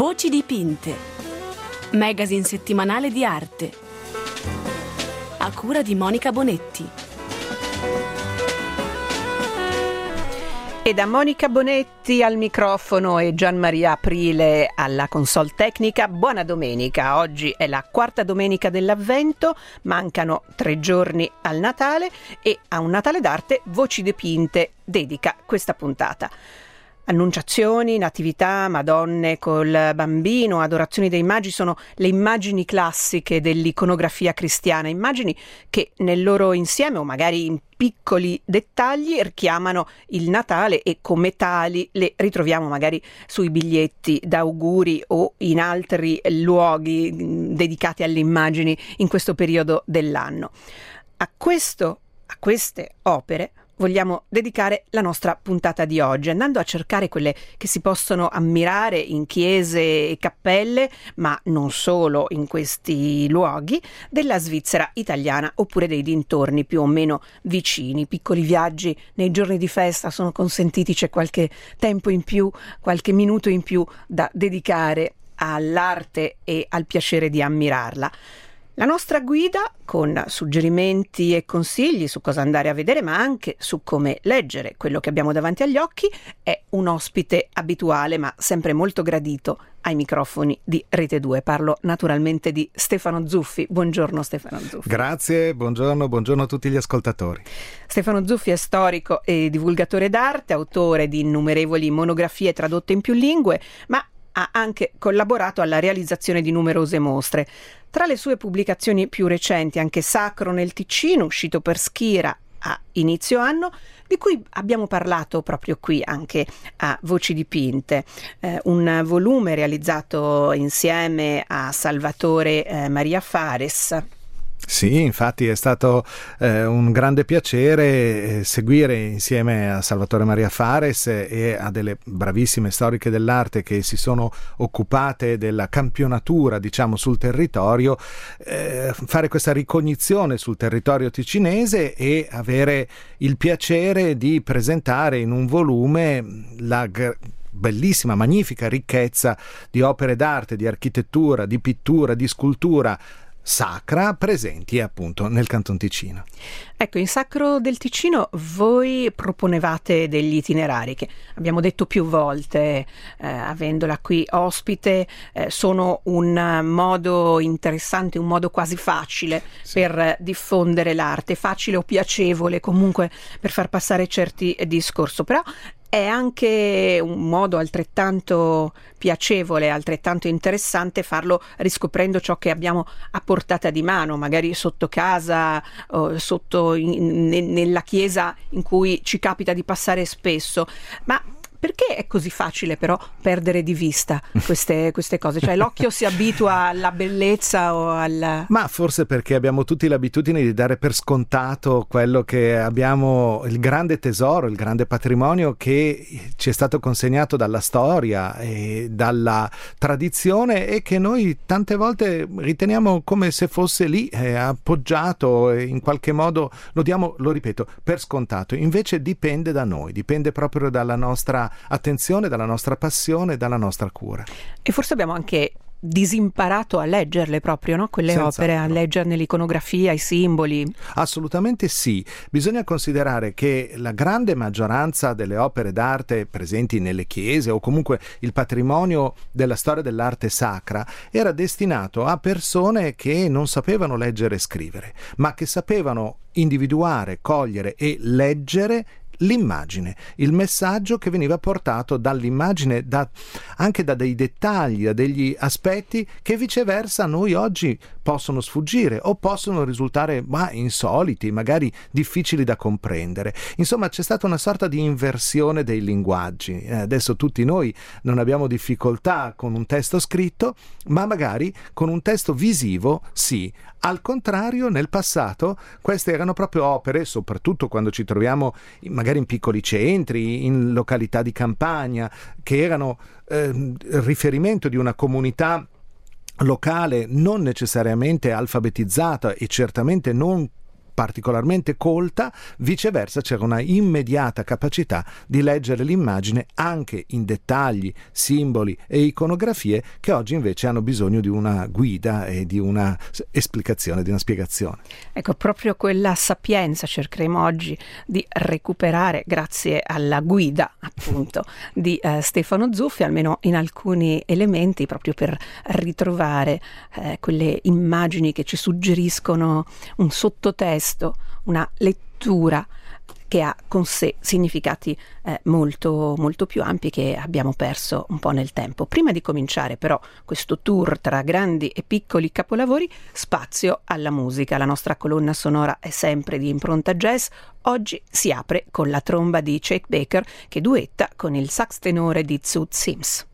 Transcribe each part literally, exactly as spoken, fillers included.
Voci dipinte, magazine settimanale di arte, a cura di Monica Bonetti. E da Monica Bonetti al microfono e Gianmaria Aprile alla console tecnica, buona domenica. Oggi è la quarta domenica dell'Avvento, mancano tre giorni al Natale e a un Natale d'arte Voci dipinte dedica questa puntata. Annunciazioni, natività, Madonne col bambino, adorazioni dei magi sono le immagini classiche dell'iconografia cristiana, immagini che nel loro insieme o magari in piccoli dettagli richiamano il Natale e come tali le ritroviamo magari sui biglietti d'auguri o in altri luoghi dedicati alle immagini in questo periodo dell'anno. A questo, a queste opere vogliamo dedicare la nostra puntata di oggi, andando a cercare quelle che si possono ammirare in chiese e cappelle, ma non solo in questi luoghi, della Svizzera italiana oppure dei dintorni più o meno vicini. Piccoli viaggi nei giorni di festa sono consentiti, c'è qualche tempo in più, qualche minuto in più da dedicare all'arte e al piacere di ammirarla. La nostra guida, con suggerimenti e consigli su cosa andare a vedere, ma anche su come leggere quello che abbiamo davanti agli occhi, è un ospite abituale, ma sempre molto gradito ai microfoni di Rete due. Parlo naturalmente di Stefano Zuffi. Buongiorno Stefano Zuffi. Grazie, buongiorno, buongiorno a tutti gli ascoltatori. Stefano Zuffi è storico e divulgatore d'arte, autore di innumerevoli monografie tradotte in più lingue, ma ha anche collaborato alla realizzazione di numerose mostre. Tra le sue pubblicazioni più recenti anche Sacro nel Ticino, uscito per Schira a inizio anno, di cui abbiamo parlato proprio qui anche a Voci dipinte, eh, un volume realizzato insieme a Salvatore eh, Maria Fares. Sì, infatti è stato eh, un grande piacere eh, seguire insieme a Salvatore Maria Fares e a delle bravissime storiche dell'arte che si sono occupate della campionatura, diciamo, sul territorio, eh, fare questa ricognizione sul territorio ticinese e avere il piacere di presentare in un volume la g- bellissima, magnifica ricchezza di opere d'arte, di architettura, di pittura, di scultura sacra presenti appunto nel Canton Ticino. Ecco, in Sacro del Ticino voi proponevate degli itinerari che abbiamo detto più volte, eh, avendola qui ospite, eh, sono un modo interessante, un modo quasi facile sì. per diffondere l'arte, facile o piacevole comunque per far passare certi discorsi, però è anche un modo altrettanto piacevole, altrettanto interessante farlo riscoprendo ciò che abbiamo a portata di mano, magari sotto casa o sotto in, nella chiesa in cui ci capita di passare spesso. Ma perché è così facile però perdere di vista queste, queste cose? Cioè l'occhio si abitua alla bellezza o al... Ma forse perché abbiamo tutti l'abitudine di dare per scontato quello che abbiamo, il grande tesoro, il grande patrimonio che ci è stato consegnato dalla storia e dalla tradizione e che noi tante volte riteniamo come se fosse lì, eh, appoggiato e in qualche modo lo diamo, lo ripeto, per scontato. Invece dipende da noi, dipende proprio dalla nostra attenzione, dalla nostra passione, dalla nostra cura. E forse abbiamo anche disimparato a leggerle proprio, no? Quelle Senza opere, altro. A leggerne l'iconografia, i simboli. Assolutamente sì. Bisogna considerare che la grande maggioranza delle opere d'arte presenti nelle chiese o comunque il patrimonio della storia dell'arte sacra era destinato a persone che non sapevano leggere e scrivere, ma che sapevano individuare, cogliere e leggere l'immagine, il messaggio che veniva portato dall'immagine, da, anche da dei dettagli, da degli aspetti che viceversa a noi oggi possono sfuggire o possono risultare ma, insoliti, magari difficili da comprendere. Insomma, c'è stata una sorta di inversione dei linguaggi. Eh, adesso tutti noi non abbiamo difficoltà con un testo scritto, ma magari con un testo visivo sì. Al contrario, nel passato queste erano proprio opere, soprattutto quando ci troviamo magari in piccoli centri, in località di campagna, che erano eh, riferimento di una comunità locale non necessariamente alfabetizzata e certamente non particolarmente colta, viceversa c'era una immediata capacità di leggere l'immagine anche in dettagli, simboli e iconografie che oggi invece hanno bisogno di una guida e di una esplicazione, di una spiegazione. Ecco, proprio quella sapienza cercheremo oggi di recuperare grazie alla guida appunto di eh, Stefano Zuffi, almeno in alcuni elementi, proprio per ritrovare eh, quelle immagini che ci suggeriscono un sottotesto, una lettura che ha con sé significati eh, molto, molto più ampi che abbiamo perso un po' nel tempo. Prima di cominciare però questo tour tra grandi e piccoli capolavori, spazio alla musica. La nostra colonna sonora è sempre di impronta jazz. Oggi si apre con la tromba di Chet Baker che duetta con il sax tenore di Zoot Sims.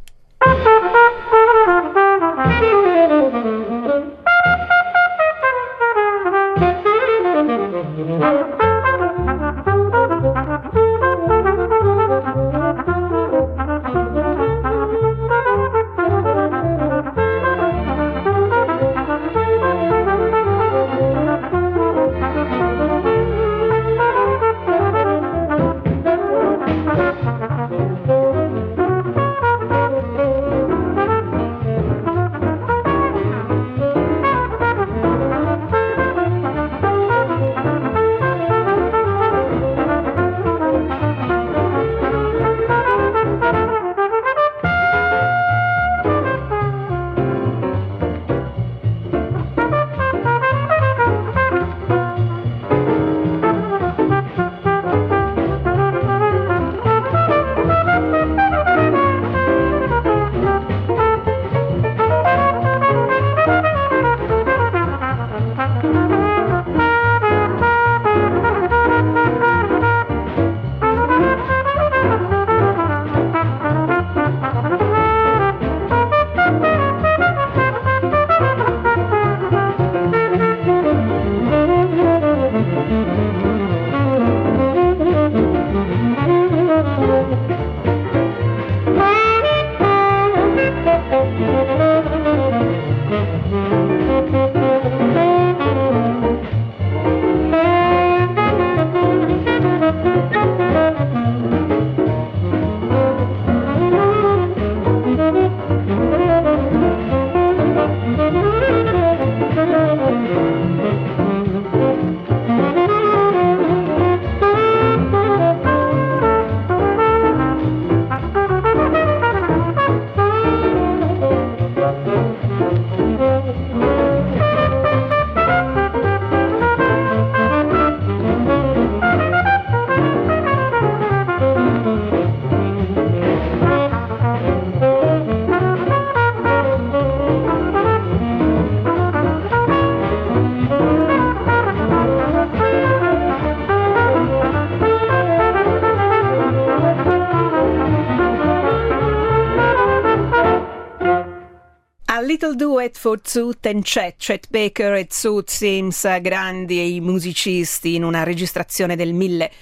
Little Duet for Zoot and Chet, Chet Baker e Zoot Sims, grandi musicisti in una registrazione del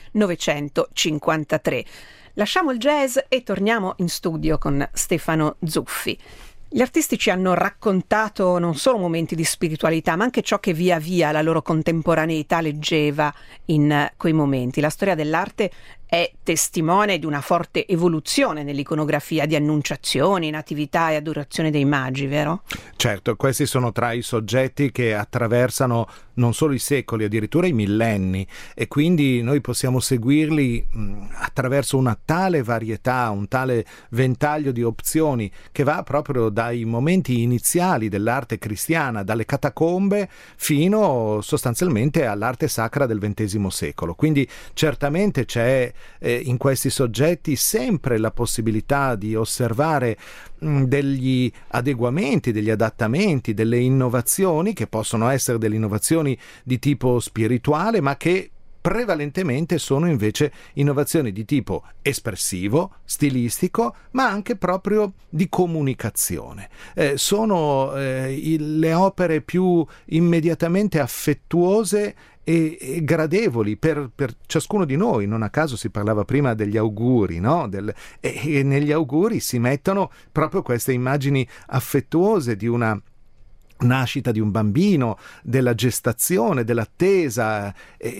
millenovecentocinquantatré. Lasciamo il jazz e torniamo in studio con Stefano Zuffi. Gli artisti ci hanno raccontato non solo momenti di spiritualità, ma anche ciò che via via la loro contemporaneità leggeva in quei momenti. La storia dell'arte è testimone di una forte evoluzione nell'iconografia di annunciazioni, natività e adorazione dei magi, vero? Certo, questi sono tra i soggetti che attraversano non solo i secoli, addirittura i millenni, e quindi noi possiamo seguirli mh, attraverso una tale varietà, un tale ventaglio di opzioni che va proprio dai momenti iniziali dell'arte cristiana, dalle catacombe, fino sostanzialmente all'arte sacra del ventesimo secolo. Quindi certamente c'è eh, in questi soggetti sempre la possibilità di osservare mh, degli adeguamenti, degli adattamenti, delle innovazioni che possono essere delle innovazioni di tipo spirituale, ma che prevalentemente sono invece innovazioni di tipo espressivo, stilistico, ma anche proprio di comunicazione. Eh, sono eh, il, le opere più immediatamente affettuose e, e gradevoli per, per ciascuno di noi. Non a caso si parlava prima degli auguri, no? Del, e, e negli auguri si mettono proprio queste immagini affettuose di una nascita di un bambino, della gestazione, dell'attesa,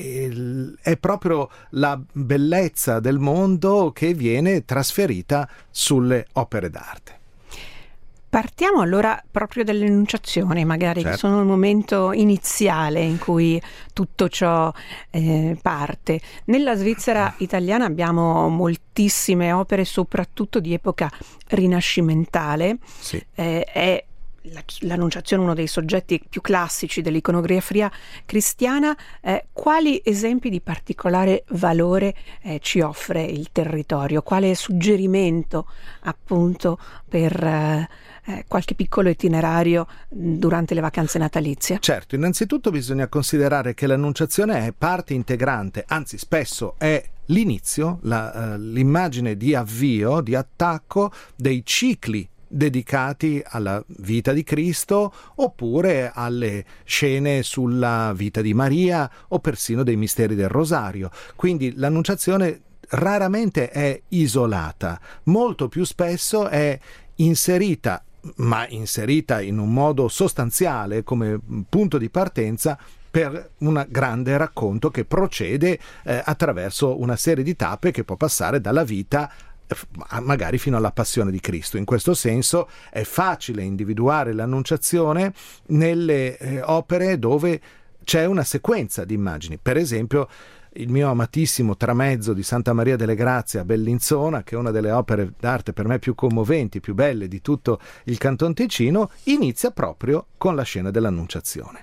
è proprio la bellezza del mondo che viene trasferita sulle opere d'arte. Partiamo allora proprio dalle Annunciazioni, magari, certo, che sono il momento iniziale in cui tutto ciò eh, parte. Nella Svizzera italiana abbiamo moltissime opere, soprattutto di epoca rinascimentale. Sì. Eh, è l'Annunciazione uno dei soggetti più classici dell'iconografia cristiana. Eh, quali esempi di particolare valore eh, ci offre il territorio? Quale suggerimento appunto per eh, eh, qualche piccolo itinerario durante le vacanze natalizie? Certo, innanzitutto bisogna considerare che l'Annunciazione è parte integrante, anzi spesso è l'inizio, la, uh, l'immagine di avvio, di attacco dei cicli dedicati alla vita di Cristo, oppure alle scene sulla vita di Maria o persino dei misteri del Rosario. Quindi l'Annunciazione raramente è isolata, molto più spesso è inserita, ma inserita in un modo sostanziale come punto di partenza per un grande racconto che procede eh, attraverso una serie di tappe che può passare dalla vita magari fino alla passione di Cristo. In questo senso è facile individuare l'Annunciazione nelle eh, opere dove c'è una sequenza di immagini. Per esempio il mio amatissimo Tramezzo di Santa Maria delle Grazie a Bellinzona, che è una delle opere d'arte per me più commoventi, più belle di tutto il Canton Ticino, inizia proprio con la scena dell'Annunciazione.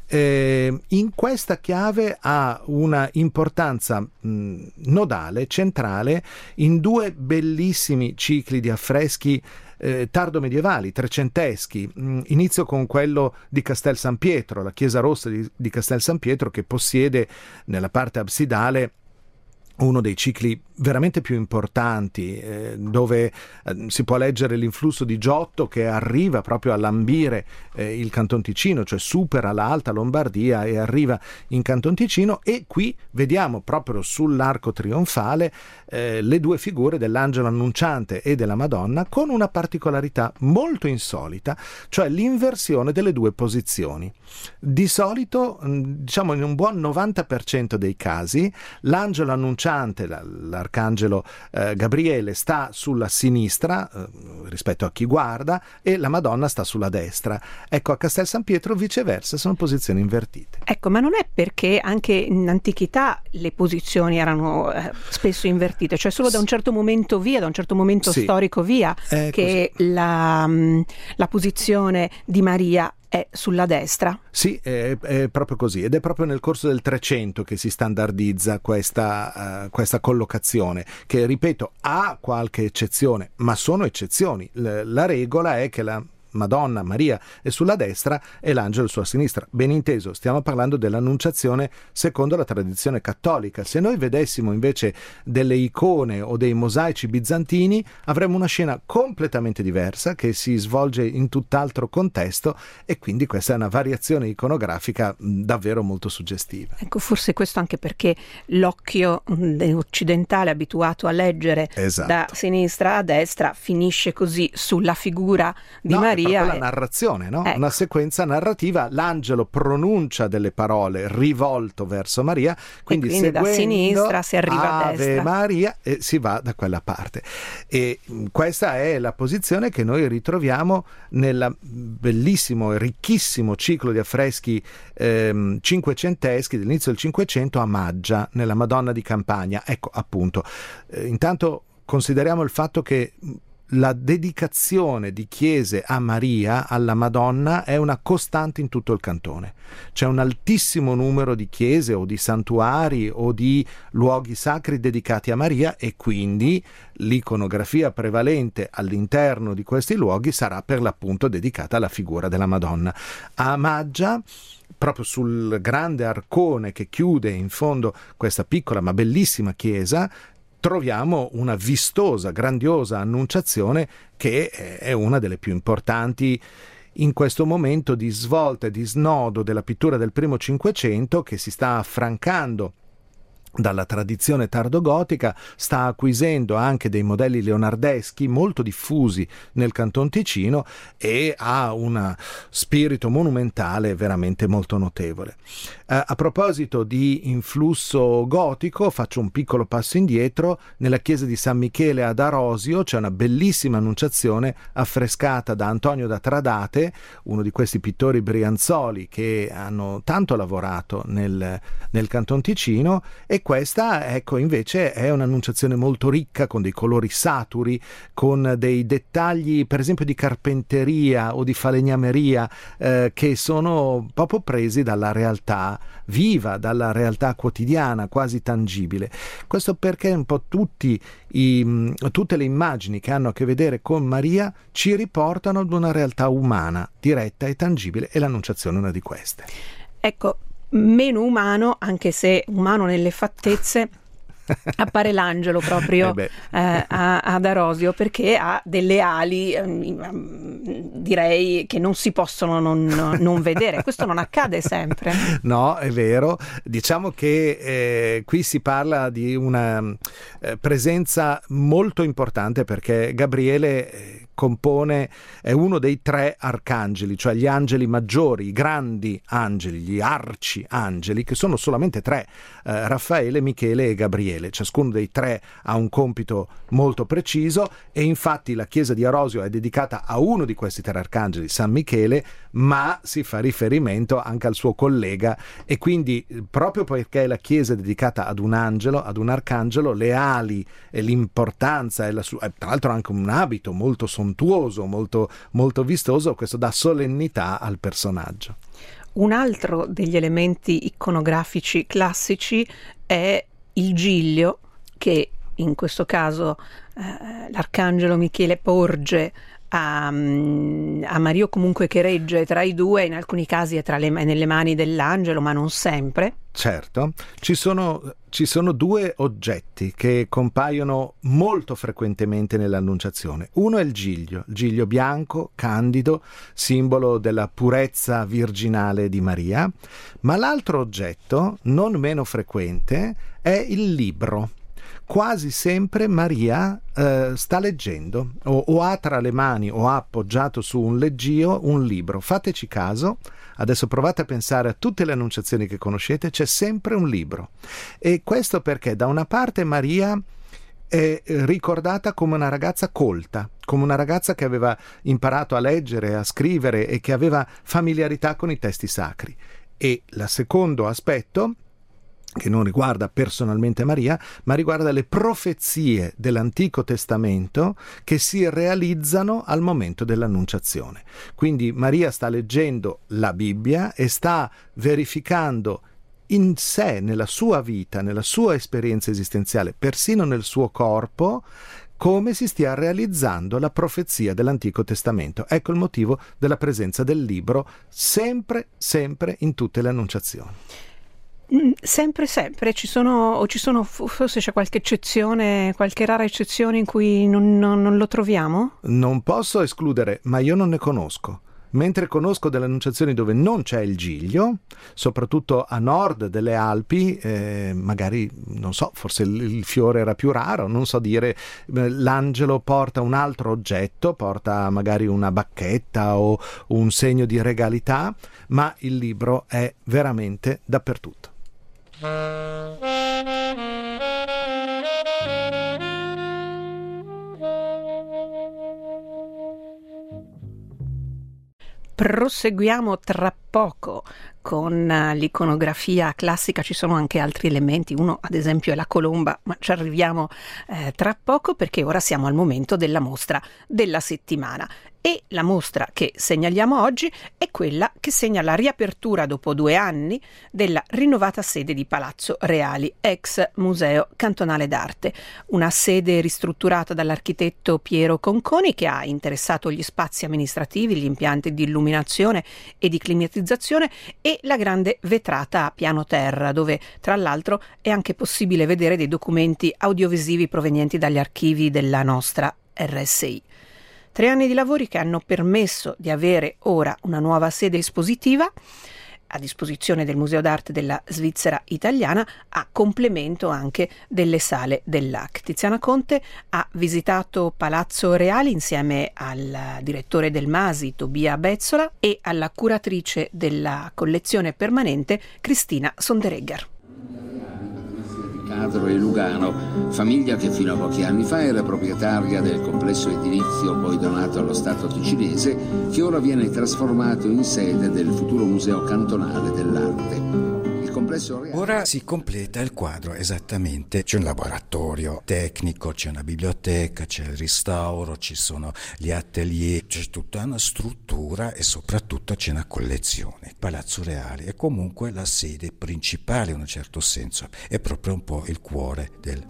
Eh, in questa chiave ha una importanza mh, nodale, centrale, in due bellissimi cicli di affreschi Eh, tardo medievali, trecenteschi. Mm, inizio con quello di Castel San Pietro, la chiesa rossa di, di Castel San Pietro, che possiede nella parte absidale uno dei cicli veramente più importanti, eh, dove eh, si può leggere l'influsso di Giotto che arriva proprio a lambire eh, il Canton Ticino, cioè supera l'Alta Lombardia e arriva in Canton Ticino, e qui vediamo proprio sull'arco trionfale eh, le due figure dell'angelo annunciante e della Madonna, con una particolarità molto insolita, cioè l'inversione delle due posizioni. Di solito, diciamo in un buon novanta per cento dei casi, l'angelo annunciante, l'arcangelo eh, Gabriele, sta sulla sinistra eh, rispetto a chi guarda, e la Madonna sta sulla destra. Ecco, a Castel San Pietro viceversa, sono posizioni invertite. Ecco, ma non è perché anche in antichità le posizioni erano eh, spesso invertite, cioè solo da un certo momento via, da un certo momento sì, storico via, che la, la posizione di Maria è sulla destra? Sì, è, è proprio così, ed è proprio nel corso del Trecento che si standardizza questa, uh, questa collocazione, che, ripeto, ha qualche eccezione, ma sono eccezioni. L- la regola è che la Madonna, Maria, è sulla destra e l'angelo sulla sinistra. Ben inteso, stiamo parlando dell'Annunciazione secondo la tradizione cattolica. Se noi vedessimo invece delle icone o dei mosaici bizantini, avremmo una scena completamente diversa che si svolge in tutt'altro contesto, e quindi questa è una variazione iconografica davvero molto suggestiva. Ecco, forse questo anche perché l'occhio occidentale abituato a leggere esatto, da sinistra a destra finisce così sulla figura di no, Maria. È proprio la narrazione, no? Ecco. Una sequenza narrativa, l'angelo pronuncia delle parole rivolto verso Maria, quindi, e quindi da sinistra si arriva a destra. Ave Maria, e si va da quella parte. E questa è la posizione che noi ritroviamo nel bellissimo e ricchissimo ciclo di affreschi ehm, cinquecenteschi dell'inizio del Cinquecento a Maggia, nella Madonna di Campagna. Ecco, appunto, eh, intanto consideriamo il fatto che la dedicazione di chiese a Maria, alla Madonna, è una costante in tutto il cantone. C'è un altissimo numero di chiese o di santuari o di luoghi sacri dedicati a Maria, e quindi l'iconografia prevalente all'interno di questi luoghi sarà per l'appunto dedicata alla figura della Madonna. A Maggia, proprio sul grande arcone che chiude in fondo questa piccola ma bellissima chiesa, troviamo una vistosa, grandiosa Annunciazione che è una delle più importanti in questo momento di svolta e di snodo della pittura del primo Cinquecento, che si sta affrancando dalla tradizione tardogotica, sta acquisendo anche dei modelli leonardeschi molto diffusi nel Canton Ticino e ha un spirito monumentale veramente molto notevole. Eh, a proposito di influsso gotico, faccio un piccolo passo indietro. Nella chiesa di San Michele ad Arosio c'è una bellissima Annunciazione affrescata da Antonio da Tradate, uno di questi pittori brianzoli che hanno tanto lavorato nel, nel Canton Ticino, e questa, ecco, invece è un'annunciazione molto ricca, con dei colori saturi, con dei dettagli per esempio di carpenteria o di falegnameria eh, che sono proprio presi dalla realtà viva, dalla realtà quotidiana, quasi tangibile. Questo perché un po' tutti i, tutte le immagini che hanno a che vedere con Maria ci riportano ad una realtà umana, diretta e tangibile, e l'Annunciazione è una di queste. Ecco, meno umano, anche se umano nelle fattezze, appare l'angelo proprio eh eh, a, ad Arosio, perché ha delle ali eh, direi che non si possono non, non vedere. Questo non accade sempre. No, è vero. Diciamo che eh, qui si parla di una eh, presenza molto importante, perché Gabriele eh, compone, è uno dei tre arcangeli, cioè gli angeli maggiori, i grandi angeli, gli arci angeli, che sono solamente tre, eh, Raffaele, Michele e Gabriele. Ciascuno dei tre ha un compito molto preciso, e infatti la chiesa di Arosio è dedicata a uno di questi tre arcangeli, San Michele, ma si fa riferimento anche al suo collega, e quindi proprio perché la chiesa è dedicata ad un angelo, ad un arcangelo, le ali e l'importanza e la sua, tra l'altro anche un abito molto sontuoso, molto, molto vistoso, questo dà solennità al personaggio. Un altro degli elementi iconografici classici è il giglio, che in questo caso eh, l'arcangelo Michele porge a, a Maria, comunque che regge tra i due, in alcuni casi è tra le, nelle mani dell'angelo, ma non sempre. Certo, ci sono, ci sono due oggetti che compaiono molto frequentemente nell'Annunciazione. Uno è il giglio, il giglio bianco, candido, simbolo della purezza virginale di Maria, ma l'altro oggetto, non meno frequente, è il libro. Quasi sempre Maria eh, sta leggendo o, o ha tra le mani o ha appoggiato su un leggio un libro. Fateci caso, adesso provate a pensare a tutte le annunciazioni che conoscete, c'è sempre un libro. E questo perché da una parte Maria è ricordata come una ragazza colta, come una ragazza che aveva imparato a leggere, a scrivere e che aveva familiarità con i testi sacri. E il secondo aspetto, che non riguarda personalmente Maria, ma riguarda le profezie dell'Antico Testamento che si realizzano al momento dell'Annunciazione. Quindi Maria sta leggendo la Bibbia e sta verificando in sé, nella sua vita, nella sua esperienza esistenziale, persino nel suo corpo, come si stia realizzando la profezia dell'Antico Testamento. Ecco il motivo della presenza del libro sempre, sempre in tutte le annunciazioni. Sempre, sempre, ci sono, o ci sono, forse c'è qualche eccezione, qualche rara eccezione in cui non, non, non lo troviamo? Non posso escludere, ma io non ne conosco. Mentre conosco delle annunciazioni dove non c'è il giglio, soprattutto a nord delle Alpi, eh, magari, non so, forse il, il fiore era più raro, non so dire, l'angelo porta un altro oggetto, porta magari una bacchetta o un segno di regalità, ma il libro è veramente dappertutto. Proseguiamo tra poco con l'iconografia classica. Ci sono anche altri elementi, uno ad esempio è la colomba, ma ci arriviamo eh, tra poco, perché ora siamo al momento della mostra della settimana. E la mostra che segnaliamo oggi è quella che segna la riapertura dopo due anni della rinnovata sede di Palazzo Reali, ex Museo Cantonale d'Arte. Una sede ristrutturata dall'architetto Piero Conconi, che ha interessato gli spazi amministrativi, gli impianti di illuminazione e di climatizzazione e la grande vetrata a piano terra, dove tra l'altro è anche possibile vedere dei documenti audiovisivi provenienti dagli archivi della nostra R S I. Tre anni di lavori che hanno permesso di avere ora una nuova sede espositiva, a disposizione del Museo d'Arte della Svizzera Italiana, a complemento anche delle sale dell'A C. Tiziana Conte ha visitato Palazzo Reali insieme al direttore del Masi, Tobia Bezzola, e alla curatrice della collezione permanente, Cristina Sonderegger. Cadro e Lugano, famiglia che fino a pochi anni fa era proprietaria del complesso edilizio poi donato allo Stato ticinese, che ora viene trasformato in sede del futuro Museo Cantonale dell'Arte. Ora si completa il quadro esattamente, c'è un laboratorio tecnico, c'è una biblioteca, c'è il restauro, ci sono gli atelier, c'è tutta una struttura e soprattutto c'è una collezione. Palazzo Reali è comunque la sede principale in un certo senso, è proprio un po' il cuore del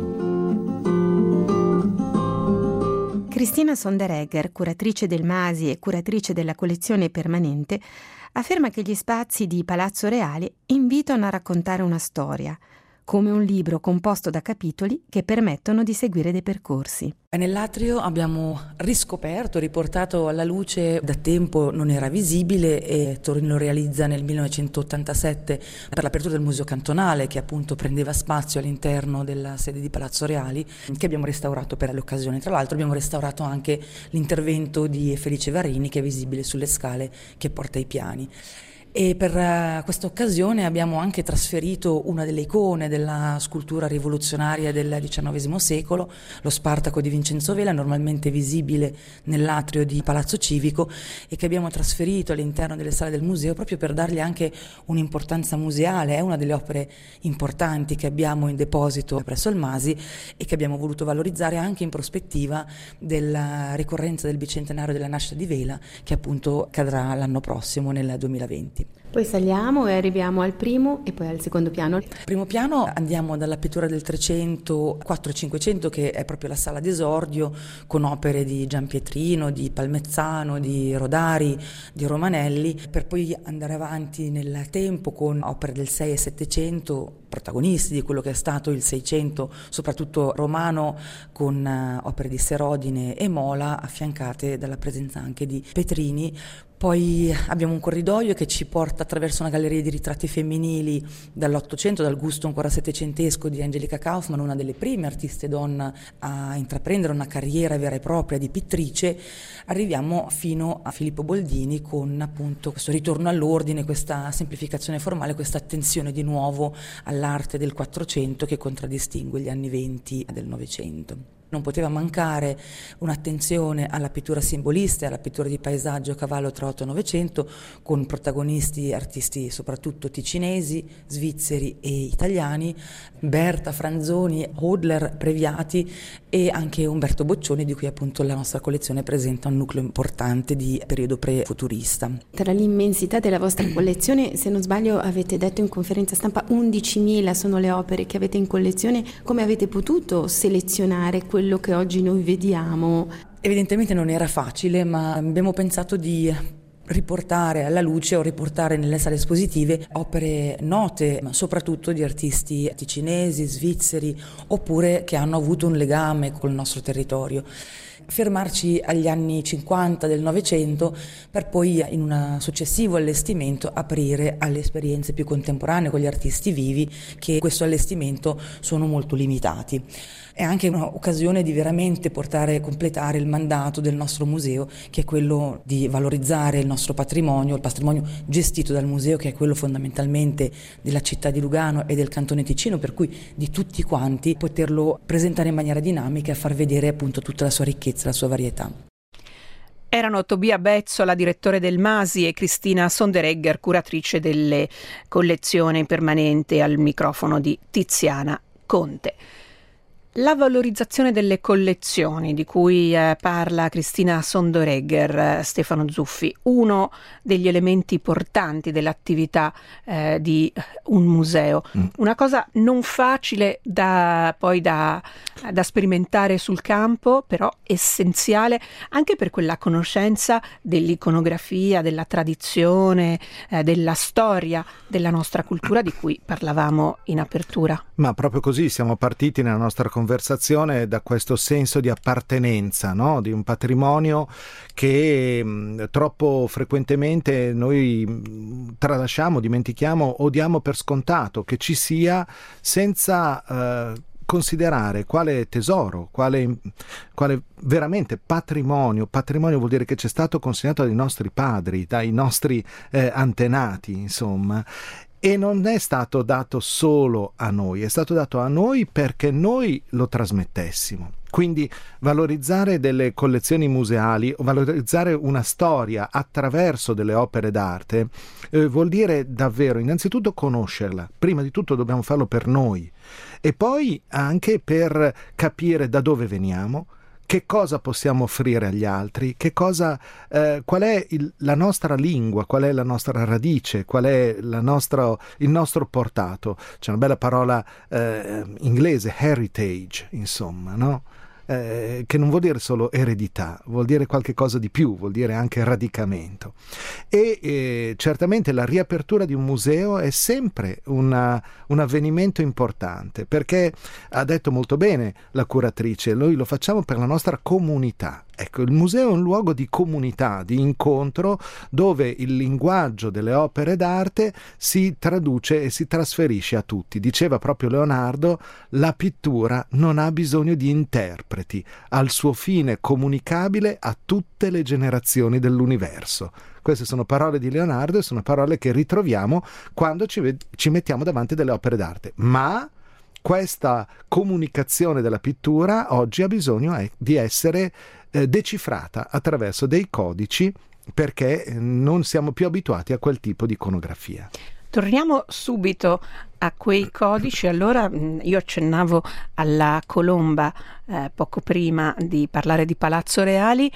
museo. Cristina Sonderegger, curatrice del Masi e curatrice della collezione permanente, afferma che gli spazi di Palazzo Reali invitano a raccontare una storia, come un libro composto da capitoli che permettono di seguire dei percorsi. Nell'atrio abbiamo riscoperto, riportato alla luce, da tempo non era visibile, e Torino lo realizza nel millenovecentottantasette per l'apertura del Museo Cantonale, che appunto prendeva spazio all'interno della sede di Palazzo Reali, che abbiamo restaurato per l'occasione. Tra l'altro abbiamo restaurato anche l'intervento di Felice Varini, che è visibile sulle scale che porta ai piani. E per uh, questa occasione abbiamo anche trasferito una delle icone della scultura rivoluzionaria del diciannovesimo secolo, lo Spartaco di Vincenzo Vela, normalmente visibile nell'atrio di Palazzo Civico, e che abbiamo trasferito all'interno delle sale del museo proprio per dargli anche un'importanza museale. È una delle opere importanti che abbiamo in deposito presso il Masi e che abbiamo voluto valorizzare anche in prospettiva della ricorrenza del bicentenario della nascita di Vela, che appunto cadrà l'anno prossimo, nel duemilaventi. Poi saliamo e arriviamo al primo e poi al secondo piano. Primo piano andiamo dalla pittura del trecento, quattro e cinquecento, che è proprio la sala d'esordio, con opere di Gianpietrino, di Palmezzano, di Rodari, di Romanelli, per poi andare avanti nel tempo con opere del sei e settecento, protagonisti di quello che è stato il seicento, soprattutto romano, con opere di Serodine e Mola, affiancate dalla presenza anche di Petrini. Poi abbiamo un corridoio che ci porta attraverso una galleria di ritratti femminili dall'Ottocento, dal gusto ancora settecentesco di Angelica Kaufmann, una delle prime artiste donna a intraprendere una carriera vera e propria di pittrice. Arriviamo fino a Filippo Boldini con appunto questo ritorno all'ordine, questa semplificazione formale, questa attenzione di nuovo all'arte del Quattrocento che contraddistingue gli anni venti del Novecento. Non poteva mancare un'attenzione alla pittura simbolista e alla pittura di paesaggio a cavallo tra Otto e Novecento, con protagonisti artisti soprattutto ticinesi, svizzeri e italiani, Berta, Franzoni, Hodler, Previati e anche Umberto Boccioni, di cui appunto la nostra collezione presenta un nucleo importante di periodo pre-futurista. Tra l'immensità della vostra collezione, se non sbaglio avete detto in conferenza stampa undicimila sono le opere che avete in collezione. Come avete potuto selezionare quello che oggi noi vediamo? Evidentemente non era facile, ma abbiamo pensato di riportare alla luce o riportare nelle sale espositive opere note, ma soprattutto di artisti ticinesi, svizzeri, oppure che hanno avuto un legame col nostro territorio. Fermarci agli anni cinquanta del Novecento per poi in un successivo allestimento aprire alle esperienze più contemporanee con gli artisti vivi, che in questo allestimento sono molto limitati. È anche un'occasione di veramente portare, completare il mandato del nostro museo, che è quello di valorizzare il nostro patrimonio, il patrimonio gestito dal museo, che è quello fondamentalmente della città di Lugano e del Cantone Ticino, per cui di tutti quanti poterlo presentare in maniera dinamica e far vedere appunto tutta la sua ricchezza, la sua varietà. Erano Tobia Bezzola, direttore del Masi, e Cristina Sonderegger, curatrice delle collezioni permanenti, al microfono di Tiziana Conte. La valorizzazione delle collezioni di cui eh, parla Cristina Sonderegger, eh, Stefano Zuffi, uno degli elementi portanti dell'attività eh, di un museo. Mm. Una cosa non facile da poi da, da sperimentare sul campo, però essenziale anche per quella conoscenza dell'iconografia, della tradizione, eh, della storia della nostra cultura di cui parlavamo in apertura. Ma proprio così siamo partiti nella nostra conversazione conversazione da questo senso di appartenenza, no? Di un patrimonio che mh, troppo frequentemente noi mh, tralasciamo, dimentichiamo o diamo per scontato che ci sia, senza eh, considerare quale tesoro, quale, quale veramente patrimonio. Patrimonio vuol dire che ci è stato consegnato dai nostri padri, dai nostri eh, antenati, insomma. E non è stato dato solo a noi, è stato dato a noi perché noi lo trasmettessimo. Quindi valorizzare delle collezioni museali o valorizzare una storia attraverso delle opere d'arte eh, vuol dire davvero innanzitutto conoscerla. Prima di tutto dobbiamo farlo per noi e poi anche per capire da dove veniamo, che cosa possiamo offrire agli altri, che cosa, eh, qual è il, la nostra lingua, qual è la nostra radice, qual è la nostra, il nostro portato. C'è una bella parola eh, inglese, heritage, insomma, no? Eh, che non vuol dire solo eredità, vuol dire qualche cosa di più, vuol dire anche radicamento. E eh, certamente la riapertura di un museo è sempre una, un avvenimento importante, perché ha detto molto bene la curatrice, noi lo facciamo per la nostra comunità. Ecco, il museo è un luogo di comunità, di incontro, dove il linguaggio delle opere d'arte si traduce e si trasferisce a tutti. Diceva proprio Leonardo, la pittura non ha bisogno di interpreti, ha il suo fine comunicabile a tutte le generazioni dell'universo. Queste sono parole di Leonardo e sono parole che ritroviamo quando ci, ci mettiamo davanti delle opere d'arte. Ma questa comunicazione della pittura oggi ha bisogno di essere eh, decifrata attraverso dei codici, perché non siamo più abituati a quel tipo di iconografia. Torniamo subito a quei codici. Allora io accennavo alla colomba eh, poco prima di parlare di Palazzo Reali,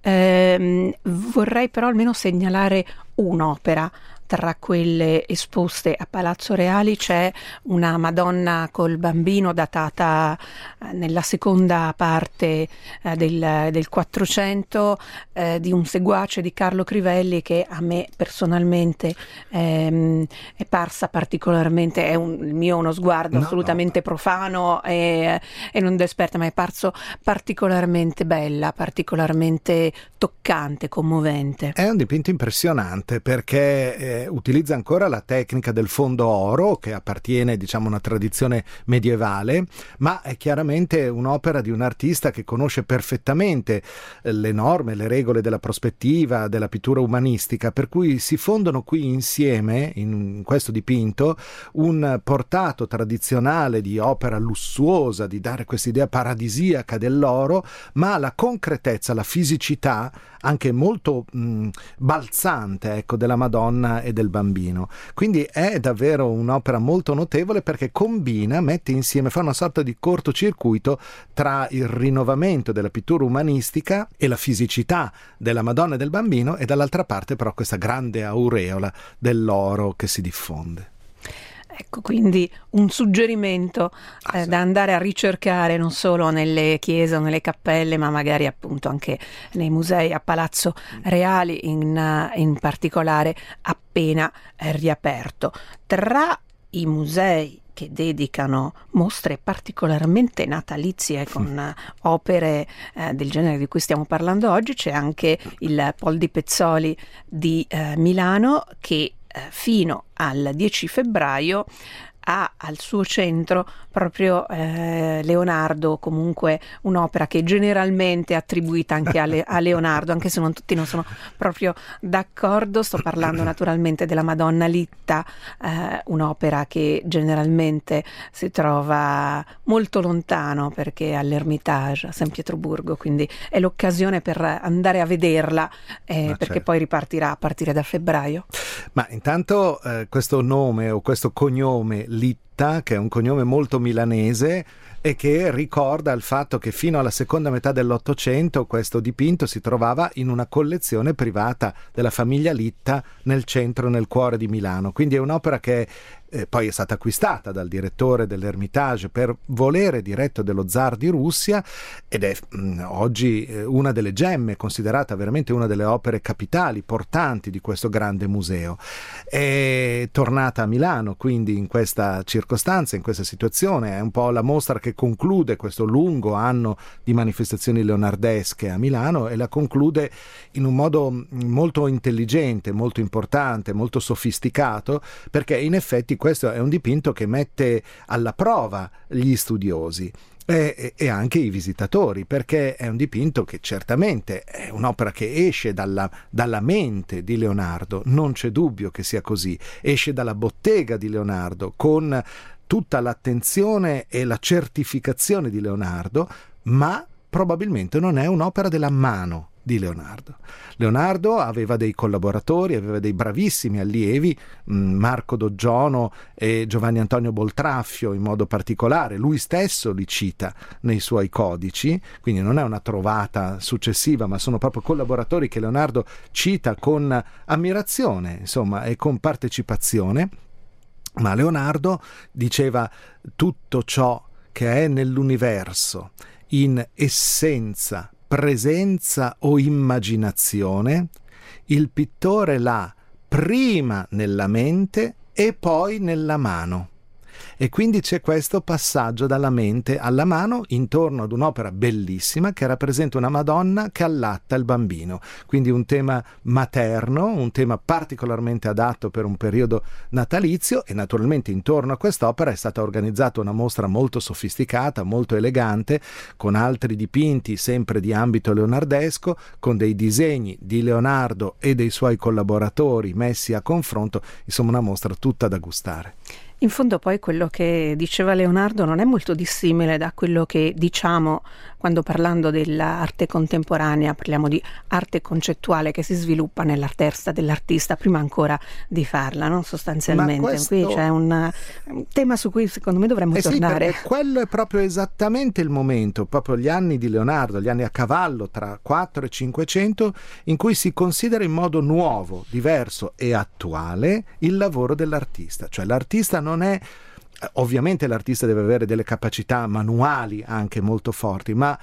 eh, vorrei però almeno segnalare un'opera. Tra quelle esposte a Palazzo Reali c'è una Madonna col bambino datata nella seconda parte eh, del, del Quattrocento, eh, di un seguace di Carlo Crivelli, che a me personalmente ehm, è parsa particolarmente, è un, il mio uno sguardo no, assolutamente no. profano e, e non da esperta, ma è parso particolarmente bella, particolarmente toccante, commovente. È un dipinto impressionante perché eh, utilizza ancora la tecnica del fondo oro, che appartiene, diciamo, a una tradizione medievale, ma è chiaramente un'opera di un artista che conosce perfettamente le norme, le regole della prospettiva, della pittura umanistica, per cui si fondono qui insieme, in questo dipinto, un portato tradizionale di opera lussuosa, di dare quest'idea paradisiaca dell'oro, ma la concretezza, la fisicità anche molto mh, balzante, ecco, della Madonna e del bambino. Quindi è davvero un'opera molto notevole, perché combina, mette insieme, fa una sorta di cortocircuito tra il rinnovamento della pittura umanistica e la fisicità della Madonna e del bambino, e dall'altra parte però questa grande aureola dell'oro che si diffonde. Ecco, quindi un suggerimento eh, ah, sì. da andare a ricercare non solo nelle chiese o nelle cappelle, ma magari appunto anche nei musei, a Palazzo Reali in, in particolare, appena eh, riaperto. Tra i musei che dedicano mostre particolarmente natalizie con uh, opere uh, del genere di cui stiamo parlando oggi, c'è anche il Pol di Pezzoli di uh, Milano, che uh, fino al dieci febbraio ha al suo centro proprio eh, Leonardo, comunque un'opera che generalmente è attribuita anche a, Le- a Leonardo, anche se non tutti non sono proprio d'accordo. Sto parlando naturalmente della Madonna Litta, eh, un'opera che generalmente si trova molto lontano, perché è all'Ermitage a San Pietroburgo, quindi è l'occasione per andare a vederla, eh, perché certo. poi ripartirà a partire da febbraio. Ma intanto eh, questo nome o questo cognome Litta, che è un cognome molto milanese e che ricorda il fatto che fino alla seconda metà dell'Ottocento questo dipinto si trovava in una collezione privata della famiglia Litta nel centro, nel cuore di Milano. Quindi è un'opera che eh, poi è stata acquistata dal direttore dell'Ermitage per volere diretto dello zar di Russia, ed è mh, oggi eh, una delle gemme, considerata veramente una delle opere capitali, portanti di questo grande museo. È tornata a Milano quindi in questa circostanza circostanza, in questa situazione. È un po' la mostra che conclude questo lungo anno di manifestazioni leonardesche a Milano, e la conclude in un modo molto intelligente, molto importante, molto sofisticato, perché in effetti questo è un dipinto che mette alla prova gli studiosi E, e anche i visitatori, perché è un dipinto che certamente è un'opera che esce dalla, dalla mente di Leonardo, non c'è dubbio che sia così, esce dalla bottega di Leonardo con tutta l'attenzione e la certificazione di Leonardo, ma probabilmente non è un'opera della mano di Leonardo. Leonardo aveva dei collaboratori, aveva dei bravissimi allievi, Marco Doggiono e Giovanni Antonio Boltraffio in modo particolare. Lui stesso li cita nei suoi codici, quindi non è una trovata successiva, ma sono proprio collaboratori che Leonardo cita con ammirazione, insomma, e con partecipazione. Ma Leonardo diceva: tutto ciò che è nell'universo in essenza, presenza o immaginazione, il pittore l'ha prima nella mente e poi nella mano. E quindi c'è questo passaggio dalla mente alla mano intorno ad un'opera bellissima che rappresenta una Madonna che allatta il bambino, quindi un tema materno, un tema particolarmente adatto per un periodo natalizio. E naturalmente intorno a quest'opera è stata organizzata una mostra molto sofisticata, molto elegante, con altri dipinti sempre di ambito leonardesco, con dei disegni di Leonardo e dei suoi collaboratori messi a confronto, insomma una mostra tutta da gustare. In fondo poi quello che diceva Leonardo non è molto dissimile da quello che diciamo quando, parlando dell'arte contemporanea, parliamo di arte concettuale che si sviluppa nella testa dell'artista prima ancora di farla, no? Sostanzialmente. Questo... Qui c'è un, un tema su cui secondo me dovremmo eh tornare. Sì, quello è proprio esattamente il momento, proprio gli anni di Leonardo, gli anni a cavallo tra quattro e cinquecento, in cui si considera in modo nuovo, diverso e attuale il lavoro dell'artista. Cioè l'artista non è... Ovviamente l'artista deve avere delle capacità manuali anche molto forti, ma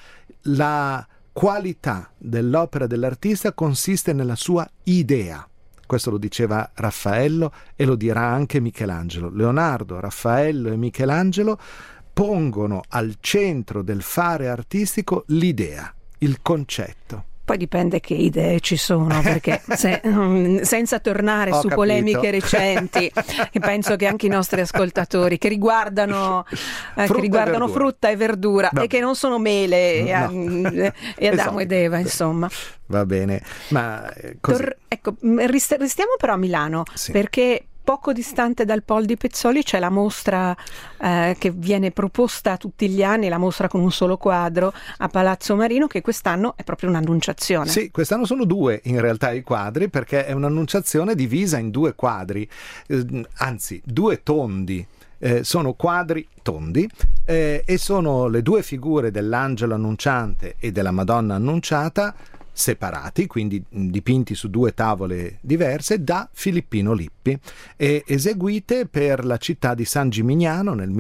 la qualità dell'opera dell'artista consiste nella sua idea. Questo lo diceva Raffaello e lo dirà anche Michelangelo. Leonardo, Raffaello e Michelangelo pongono al centro del fare artistico l'idea, il concetto. Poi dipende che idee ci sono, perché se, senza tornare Ho su capito. polemiche recenti, che penso che anche i nostri ascoltatori che riguardano eh, frutta, che riguardano e frutta e verdura, no. e che non sono mele no. e, e Adamo ed Eva, insomma. Va bene, ma eh, così. Tor- ecco, rest- restiamo però a Milano, Sì. perché poco distante dal Pol di Pezzoli c'è la mostra eh, che viene proposta tutti gli anni, la mostra con un solo quadro a Palazzo Marino, che quest'anno è proprio un'annunciazione. Sì, quest'anno sono due in realtà i quadri, perché è un'annunciazione divisa in due quadri, eh, anzi due tondi. Eh, sono quadri tondi eh, e sono le due figure dell'angelo annunciante e della Madonna annunciata separati, quindi dipinti su due tavole diverse da Filippino Lippi e eseguite per la città di San Gimignano nel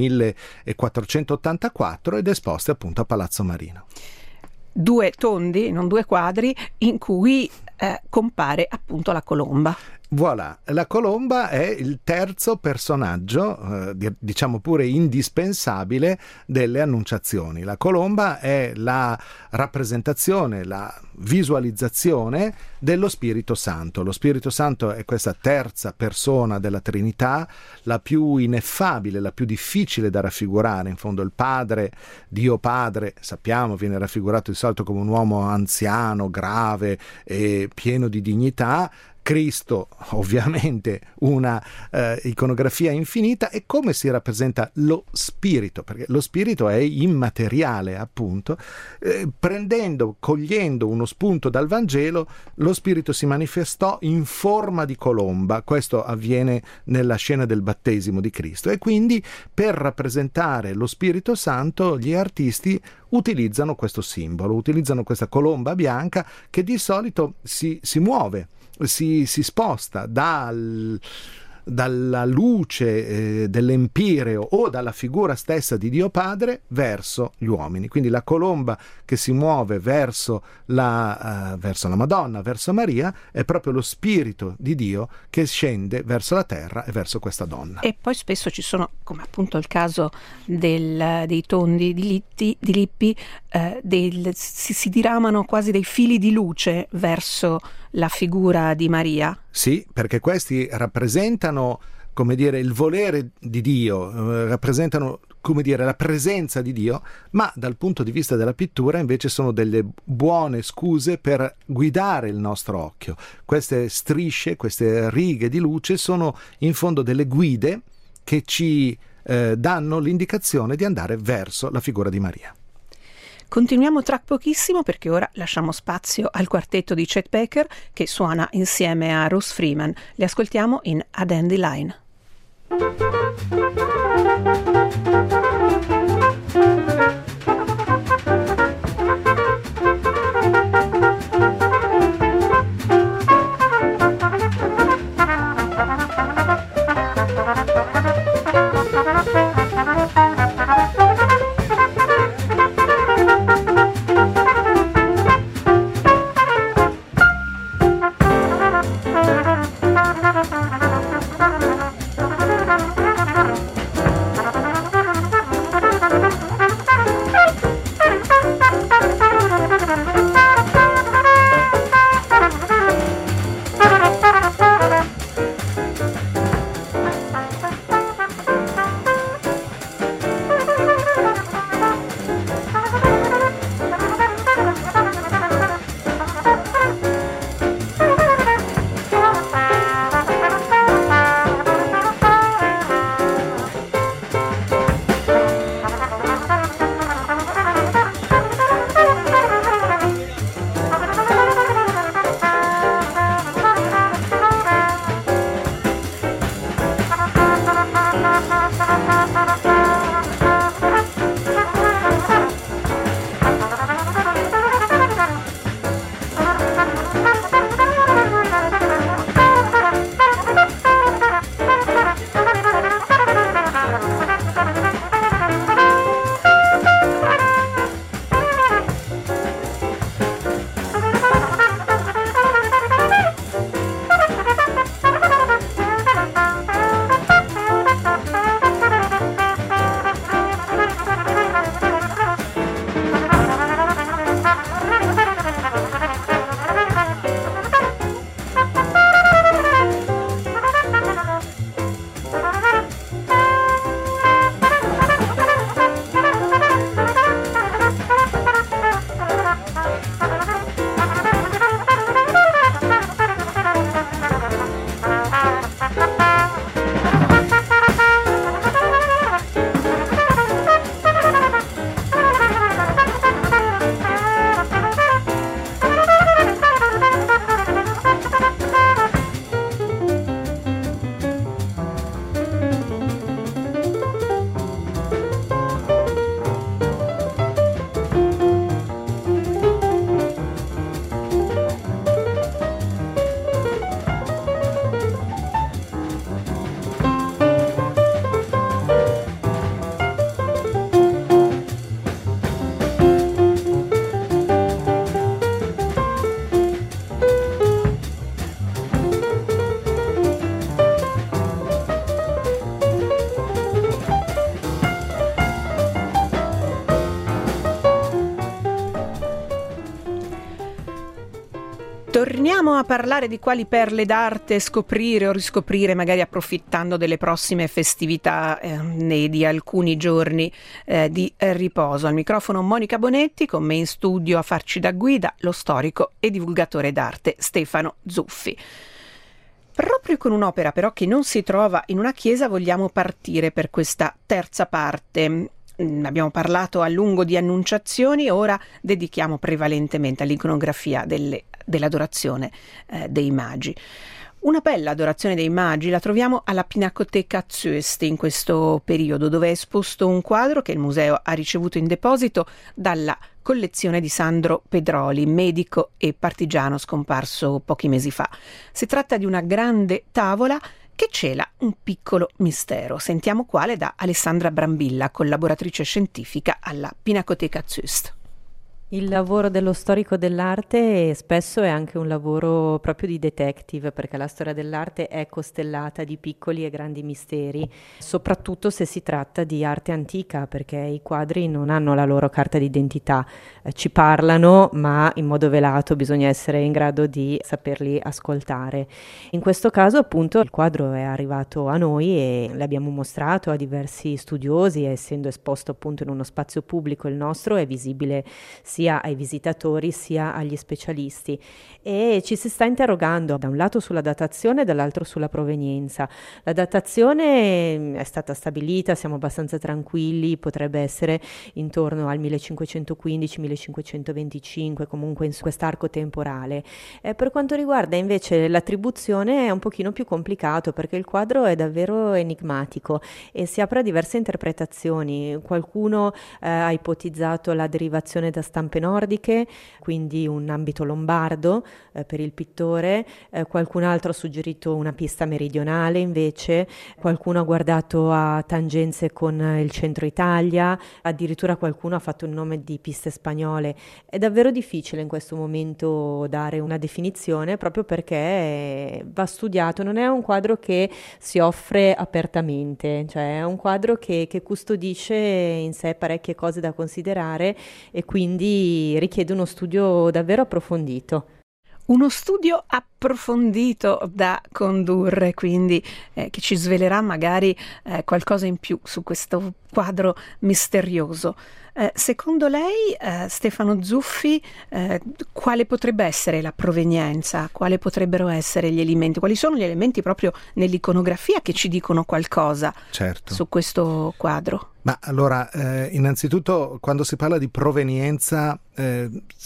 millequattrocentottantaquattro ed esposte appunto a Palazzo Marino. Due tondi, non due quadri, in cui eh, compare appunto la colomba. Voilà, la colomba è il terzo personaggio, eh, diciamo pure indispensabile, delle Annunciazioni. La colomba è la rappresentazione, la visualizzazione dello Spirito Santo. Lo Spirito Santo è questa terza persona della Trinità, la più ineffabile, la più difficile da raffigurare. In fondo il Padre, Dio Padre, sappiamo, viene raffigurato di solito come un uomo anziano, grave e pieno di dignità. Cristo, ovviamente una eh, iconografia infinita. E come si rappresenta lo spirito, perché lo spirito è immateriale appunto, eh, prendendo, cogliendo uno spunto dal Vangelo, lo spirito si manifestò in forma di colomba. Questo avviene nella scena del battesimo di Cristo, e quindi per rappresentare lo Spirito Santo gli artisti utilizzano questo simbolo, utilizzano questa colomba bianca che di solito si, si muove, Si, si sposta dal, dalla luce eh, dell'empireo o dalla figura stessa di Dio Padre verso gli uomini. Quindi la colomba che si muove verso la, uh, verso la Madonna, verso Maria, è proprio lo spirito di Dio che scende verso la terra e verso questa donna. E poi spesso ci sono, come appunto il caso del, dei tondi di, Litti, di Lippi, eh, del, si, si diramano quasi dei fili di luce verso la figura di Maria. Sì, perché questi rappresentano, come dire, il volere di Dio, eh, rappresentano, come dire, la presenza di Dio, ma dal punto di vista della pittura invece sono delle buone scuse per guidare il nostro occhio. Queste strisce, queste righe di luce sono in fondo delle guide che ci eh, danno l'indicazione di andare verso la figura di Maria. Continuiamo tra pochissimo, perché ora lasciamo spazio al quartetto di Chet Baker che suona insieme a Rose Freeman. Li ascoltiamo in A Dandelion. Torniamo a parlare di quali perle d'arte scoprire o riscoprire, magari approfittando delle prossime festività eh, di alcuni giorni eh, di riposo. Al microfono Monica Bonetti, con me in studio a farci da guida lo storico e divulgatore d'arte Stefano Zuffi. Proprio con un'opera però che non si trova in una chiesa vogliamo partire per questa terza parte. Abbiamo parlato a lungo di annunciazioni, ora dedichiamo prevalentemente all'iconografia delle, dell'adorazione eh, dei magi. Una bella adorazione dei magi la troviamo alla Pinacoteca Züst in questo periodo, dove è esposto un quadro che il museo ha ricevuto in deposito dalla collezione di Sandro Pedroli, medico e partigiano scomparso pochi mesi fa. Si tratta di una grande tavola che cela un piccolo mistero. Sentiamo quale da Alessandra Brambilla, collaboratrice scientifica alla Pinacoteca Züst. Il lavoro dello storico dell'arte spesso è anche un lavoro proprio di detective, perché la storia dell'arte è costellata di piccoli e grandi misteri, soprattutto se si tratta di arte antica, perché i quadri non hanno la loro carta d'identità, eh, ci parlano, ma in modo velato, bisogna essere in grado di saperli ascoltare. In questo caso appunto il quadro è arrivato a noi e l'abbiamo mostrato a diversi studiosi, essendo esposto appunto in uno spazio pubblico. Il nostro è visibile sia sia ai visitatori sia agli specialisti, e ci si sta interrogando da un lato sulla datazione e dall'altro sulla provenienza. La datazione è stata stabilita, siamo abbastanza tranquilli, potrebbe essere intorno al millecinquecentoquindici millecinquecentoventicinque, comunque in quest'arco temporale. Eh, per quanto riguarda invece l'attribuzione è un pochino più complicato, perché il quadro è davvero enigmatico e si apre a diverse interpretazioni. Qualcuno eh, ha ipotizzato la derivazione da stampe nordiche, quindi un ambito lombardo eh, per il pittore, eh, qualcun altro ha suggerito una pista meridionale invece, qualcuno ha guardato a tangenze con il centro Italia, addirittura qualcuno ha fatto il nome di piste spagnole. È davvero difficile in questo momento dare una definizione, proprio perché va studiato, non è un quadro che si offre apertamente, cioè è un quadro che, che custodisce in sé parecchie cose da considerare e quindi richiede uno studio davvero approfondito. Uno studio approfondito da condurre, quindi eh, che ci svelerà magari eh, qualcosa in più su questo quadro misterioso. Eh, secondo lei, eh, Stefano Zuffi, eh, quale potrebbe essere la provenienza? Quali potrebbero essere gli elementi? Quali sono gli elementi proprio nell'iconografia che ci dicono qualcosa certo. su questo quadro? Ma allora, eh, innanzitutto, quando si parla di provenienza, eh,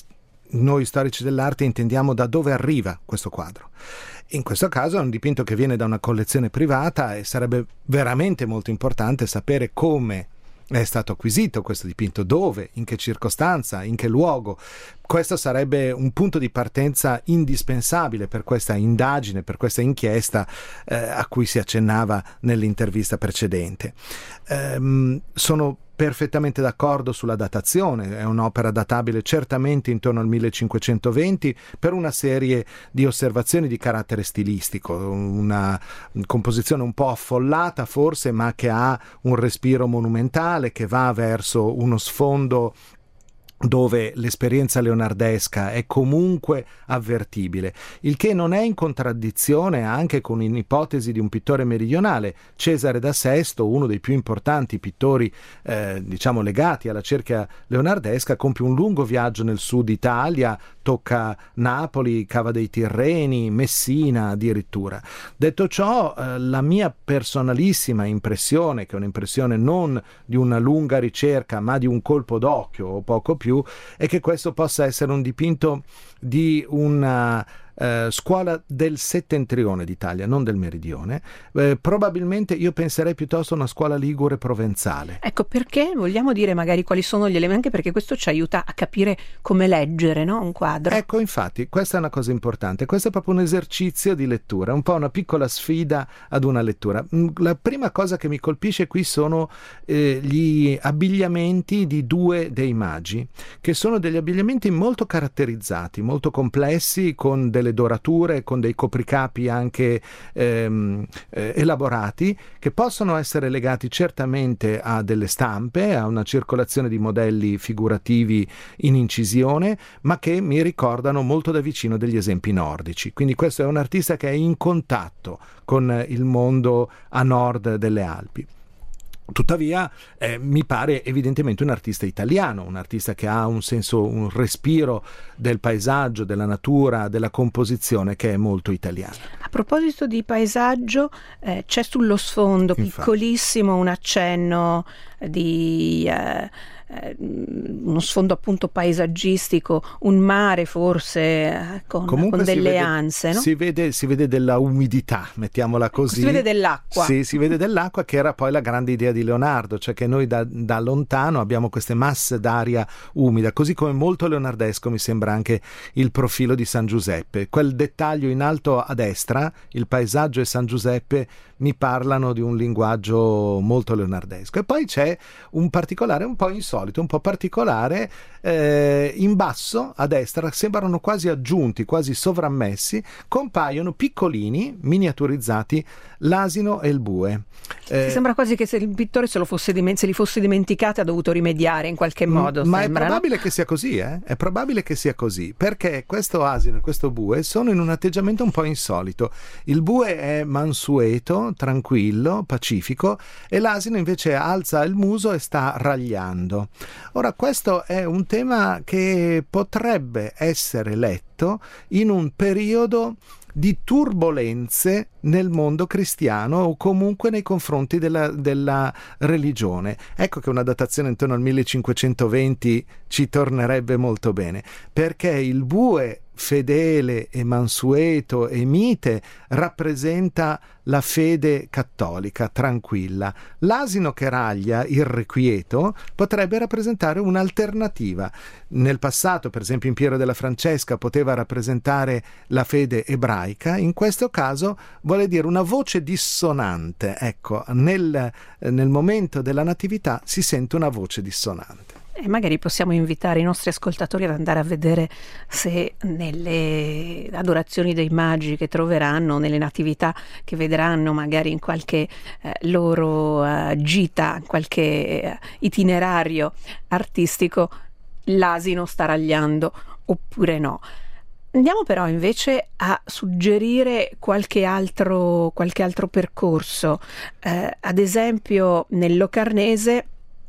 noi storici dell'arte intendiamo da dove arriva questo quadro. In questo caso è un dipinto che viene da una collezione privata e sarebbe veramente molto importante sapere come è stato acquisito questo dipinto, dove, in che circostanza, in che luogo. Questo sarebbe un punto di partenza indispensabile per questa indagine, per questa inchiesta eh, a cui si accennava nell'intervista precedente. Ehm, sono perfettamente d'accordo sulla datazione, è un'opera databile certamente intorno al millecinquecentoventi per una serie di osservazioni di carattere stilistico, una composizione un po' affollata forse, ma che ha un respiro monumentale, che va verso uno sfondo dove l'esperienza leonardesca è comunque avvertibile, il che non è in contraddizione anche con un'ipotesi di un pittore meridionale. Cesare da Sesto, uno dei più importanti pittori eh, diciamo legati alla cerchia leonardesca, compie un lungo viaggio nel sud Italia, tocca Napoli, Cava dei Tirreni, Messina addirittura. Detto ciò, eh, la mia personalissima impressione, che è un'impressione non di una lunga ricerca ma di un colpo d'occhio o poco più, è che questo possa essere un dipinto di una eh, scuola del settentrione d'Italia, non del meridione. Eh, probabilmente io penserei piuttosto a una scuola ligure provenzale. Ecco, perché vogliamo dire magari quali sono gli elementi, anche perché questo ci aiuta a capire come leggere, no? Un quadro. Ecco, infatti, questa è una cosa importante. Questo è proprio un esercizio di lettura, un po' una piccola sfida ad una lettura. La prima cosa che mi colpisce qui sono eh, gli abbigliamenti di due dei magi, che sono degli abbigliamenti molto caratterizzati, molto complessi, con delle dorature, con dei copricapi anche ehm, eh, elaborati, che possono essere legati certamente a delle stampe, a una circolazione di modelli figurativi in incisione, ma che mi ricordano molto da vicino degli esempi nordici. Quindi questo è un artista che è in contatto con il mondo a nord delle Alpi. Tuttavia eh, mi pare evidentemente un artista italiano, un artista che ha un senso, un respiro del paesaggio, della natura, della composizione che è molto italiano. A proposito di paesaggio, eh, c'è sullo sfondo, infatti, piccolissimo, un accenno di eh, eh, uno sfondo appunto paesaggistico, un mare forse eh, con, con delle vede, anse, no? si vede si vede della umidità, mettiamola così. Si vede dell'acqua. Sì, si vede dell'acqua, che era poi la grande idea di Leonardo, cioè che noi da, da lontano abbiamo queste masse d'aria umida, così come molto leonardesco mi sembra anche il profilo di San Giuseppe. Quel dettaglio in alto a destra, il paesaggio e San Giuseppe, mi parlano di un linguaggio molto leonardesco. E poi c'è un particolare un po' insolito, un po' particolare, eh, in basso a destra, sembrano quasi aggiunti, quasi sovrammessi, compaiono piccolini, miniaturizzati, l'asino e il bue. Eh, sembra quasi che se il pittore se, lo fosse diment- se li fosse dimenticati ha dovuto rimediare in qualche modo. Ma sembra, è probabile no? che sia così, eh? È probabile che sia così, perché questo asino e questo bue sono in un atteggiamento un po' insolito. Il bue è mansueto, tranquillo, pacifico, e l'asino invece alza il muso e sta ragliando. Ora, questo è un tema che potrebbe essere letto in un periodo di turbolenze nel mondo cristiano o comunque nei confronti della, della religione. Ecco che una datazione intorno al millecinquecentoventi ci tornerebbe molto bene, perché il bue fedele e mansueto e mite rappresenta la fede cattolica tranquilla. L'asino che raglia, irrequieto, potrebbe rappresentare un'alternativa. Nel passato, per esempio in Piero della Francesca, poteva rappresentare la fede ebraica. In questo caso vuole dire una voce dissonante. Ecco, nel, nel momento della natività si sente una voce dissonante. E magari possiamo invitare i nostri ascoltatori ad andare a vedere se nelle adorazioni dei magi che troveranno, nelle natività che vedranno magari in qualche eh, loro uh, gita, qualche eh, itinerario artistico, l'asino sta ragliando oppure no. Andiamo però invece a suggerire qualche altro, qualche altro percorso, eh, ad esempio nel Locarnese,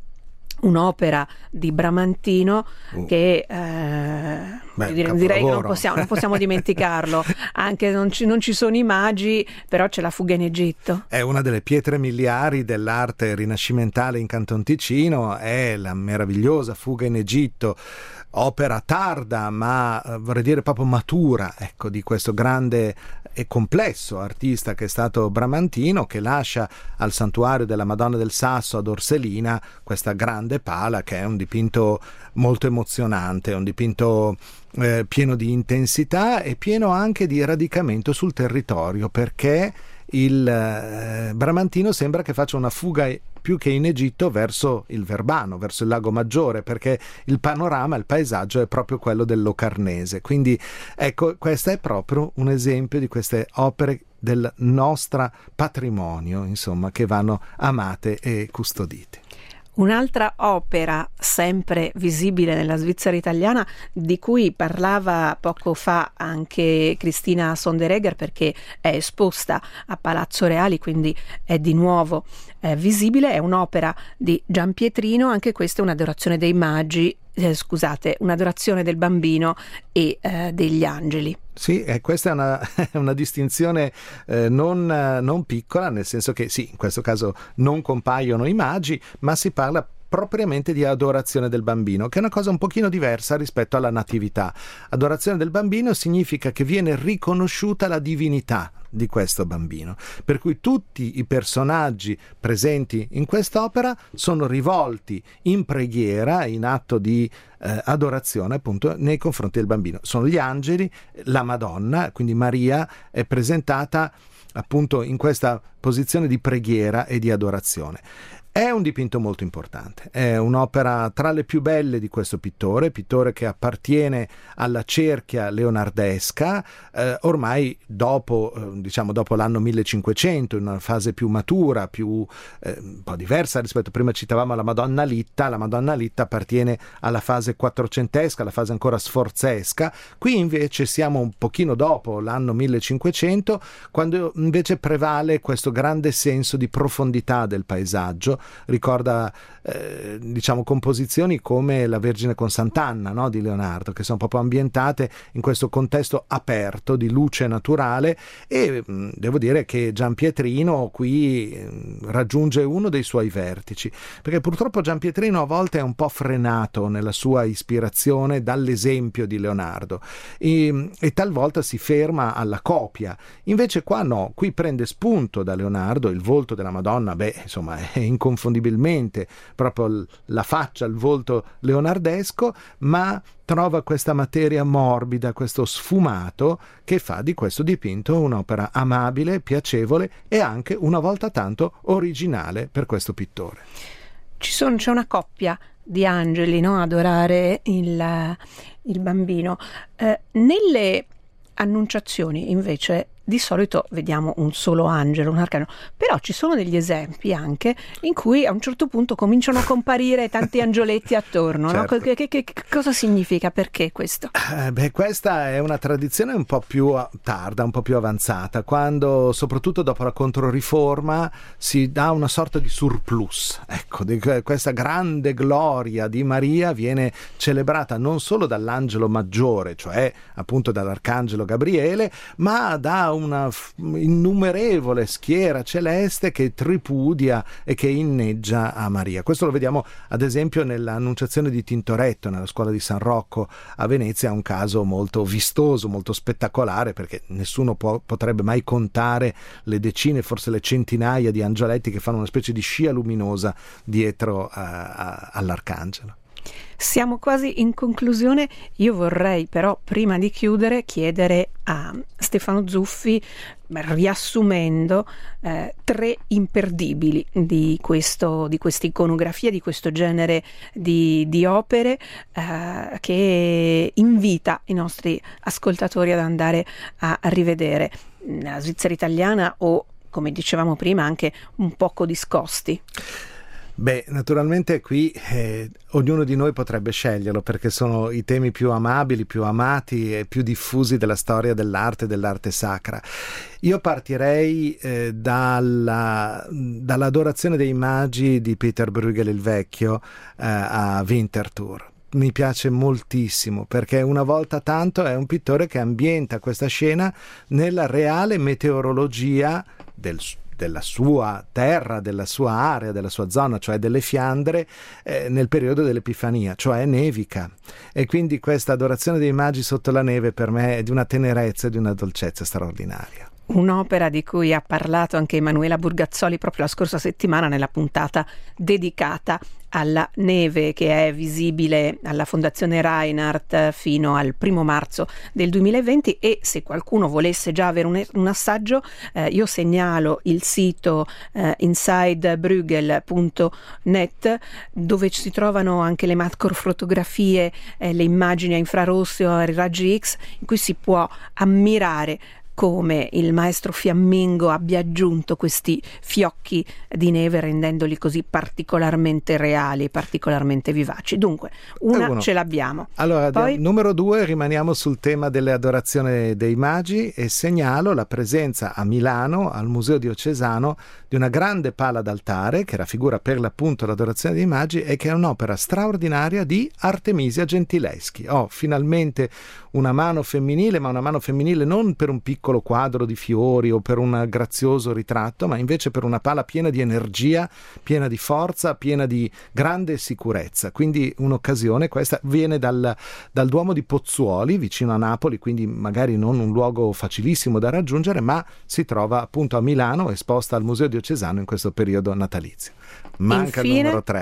un'opera di Bramantino uh. che eh, Beh, direi, direi che non possiamo, non possiamo dimenticarlo, anche non ci, non ci sono i magi, però c'è la fuga in Egitto. È una delle pietre miliari dell'arte rinascimentale in Canton Ticino, è la meravigliosa fuga in Egitto, opera tarda ma vorrei dire proprio matura, ecco, di questo grande e complesso artista che è stato Bramantino, che lascia al santuario della Madonna del Sasso ad Orselina questa grande pala che è un dipinto molto emozionante, un dipinto eh, pieno di intensità e pieno anche di radicamento sul territorio, perché il eh, Bramantino sembra che faccia una fuga più che in Egitto verso il Verbano, verso il Lago Maggiore, perché il panorama, il paesaggio è proprio quello del Locarnese. Quindi ecco, questo è proprio un esempio di queste opere del nostro patrimonio, insomma, che vanno amate e custodite. Un'altra opera sempre visibile nella Svizzera italiana, di cui parlava poco fa anche Cristina Sonderegger, perché è esposta a Palazzo Reali, quindi è di nuovo eh, visibile, è un'opera di Giampietrino, anche questa è un'adorazione dei magi, eh, scusate, un'adorazione del bambino e eh, degli angeli. Sì, eh, questa è una, una distinzione eh, non, non piccola, nel senso che sì, in questo caso non compaiono i magi, ma si parla propriamente di adorazione del bambino, che è una cosa un pochino diversa rispetto alla natività. Adorazione del bambino significa che viene riconosciuta la divinità di questo bambino, per cui tutti i personaggi presenti in quest'opera sono rivolti in preghiera, in atto di eh, adorazione appunto nei confronti del bambino. Sono gli angeli, la Madonna, quindi Maria è presentata appunto in questa posizione di preghiera e di adorazione. È un dipinto molto importante, è un'opera tra le più belle di questo pittore, pittore che appartiene alla cerchia leonardesca, eh, ormai dopo, eh, diciamo dopo l'anno millecinquecento, in una fase più matura, più eh, un po' diversa rispetto, prima citavamo la Madonna Litta, la Madonna Litta appartiene alla fase quattrocentesca, la fase ancora sforzesca, qui invece siamo un pochino dopo l'anno millecinquecento, quando invece prevale questo grande senso di profondità del paesaggio, ricorda eh, diciamo composizioni come La Vergine con Sant'Anna, no? Di Leonardo, che sono proprio ambientate in questo contesto aperto di luce naturale, e mh, devo dire che Gianpietrino qui mh, raggiunge uno dei suoi vertici, perché purtroppo Gianpietrino a volte è un po' frenato nella sua ispirazione dall'esempio di Leonardo e, e talvolta si ferma alla copia. Invece qua no, qui prende spunto da Leonardo. Il volto della Madonna, beh, insomma, è inconfondibilmente proprio l- la faccia, il volto leonardesco, ma trova questa materia morbida, questo sfumato, che fa di questo dipinto un'opera amabile, piacevole e anche, una volta tanto, originale per questo pittore. Ci sono, c'è una coppia di angeli, no? Adorare il, il bambino. Eh, nelle Annunciazioni invece di solito vediamo un solo angelo, un arcano, però ci sono degli esempi anche in cui a un certo punto cominciano a comparire tanti angioletti attorno, certo. No? Che, che, che cosa significa? Perché questo? Eh, beh, questa è una tradizione un po' più tarda, un po' più avanzata, quando soprattutto dopo la Controriforma si dà una sorta di surplus, ecco, di questa grande gloria di Maria viene celebrata non solo dall'angelo maggiore, cioè appunto dall'arcangelo Gabriele, ma da una innumerevole schiera celeste che tripudia e che inneggia a Maria. Questo lo vediamo ad esempio nell'Annunciazione di Tintoretto, nella scuola di San Rocco a Venezia. È un caso molto vistoso, molto spettacolare, perché nessuno può, potrebbe mai contare le decine, forse le centinaia di angioletti che fanno una specie di scia luminosa dietro a, a, all'arcangelo. Siamo quasi in conclusione. Io vorrei però, prima di chiudere, chiedere a Stefano Zuffi, riassumendo eh, tre imperdibili di questo di questa iconografia, di questo genere di, di opere, eh, che invita i nostri ascoltatori ad andare a, a rivedere. La Svizzera italiana o, come dicevamo prima, anche un poco discosti. Beh, naturalmente qui eh, ognuno di noi potrebbe sceglierlo, perché sono i temi più amabili, più amati e più diffusi della storia dell'arte e dell'arte sacra. Io partirei eh, dalla, dall'adorazione dei magi di Peter Bruegel il Vecchio eh, a Winterthur. Mi piace moltissimo, perché una volta tanto è un pittore che ambienta questa scena nella reale meteorologia del della sua terra, della sua area, della sua zona, cioè delle Fiandre, eh, nel periodo dell'Epifania, cioè nevica. E quindi questa adorazione dei magi sotto la neve per me è di una tenerezza e di una dolcezza straordinaria. Un'opera di cui ha parlato anche Emanuela Burgazzoli proprio la scorsa settimana nella puntata dedicata alla neve, che è visibile alla Fondazione Reinhardt fino al primo marzo del duemilaventi. E se qualcuno volesse già avere un, un assaggio, eh, io segnalo il sito eh, inside bruegel punto net, dove si trovano anche le macrofotografie, eh, le immagini a infrarossi o a raggi X, in cui si può ammirare come il maestro fiammingo abbia aggiunto questi fiocchi di neve, rendendoli così particolarmente reali, particolarmente vivaci. Dunque, una Uno. ce l'abbiamo. Allora, Poi... numero due, rimaniamo sul tema delle adorazioni dei magi e segnalo la presenza a Milano, al Museo Diocesano, di una grande pala d'altare che raffigura per l'appunto l'adorazione dei magi e che è un'opera straordinaria di Artemisia Gentileschi. Oh, finalmente una mano femminile, ma una mano femminile non per un piccolo quadro di fiori o per un grazioso ritratto, ma invece per una pala piena di energia, piena di forza, piena di grande sicurezza. Quindi un'occasione, questa viene dal, dal Duomo di Pozzuoli, vicino a Napoli, quindi magari non un luogo facilissimo da raggiungere, ma si trova appunto a Milano, esposta al Museo Diocesano in questo periodo natalizio. Manca Infine... il numero tre.